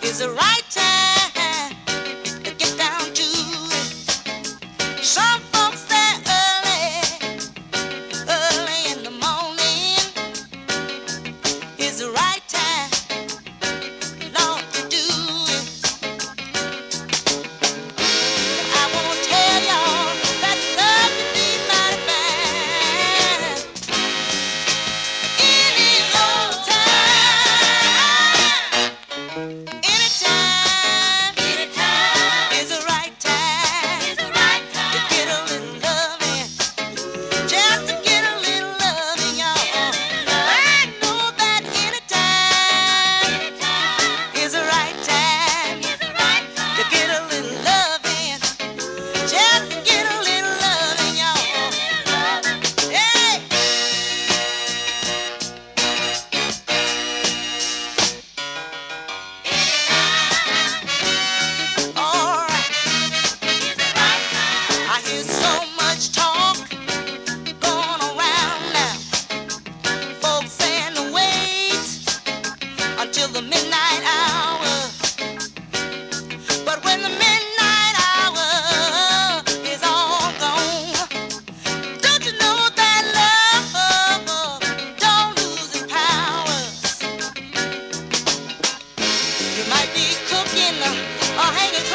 the right time to get down to it. Some folks say early in the morning is the right time, Lord, to do it. I want to tell y'all that love can be mighty fine any old time. Anytime is the right time to get a little loving, just to get a little loving, y'all. I know that anytime is the right time to get a little loving, just to get a little loving, y'all. Hey, all right. I hear so much talk going around now. Folks saying to wait until the midnight hour. But when the midnight hour is all gone, don't you know that love don't lose its powers? You might be cooking or hanging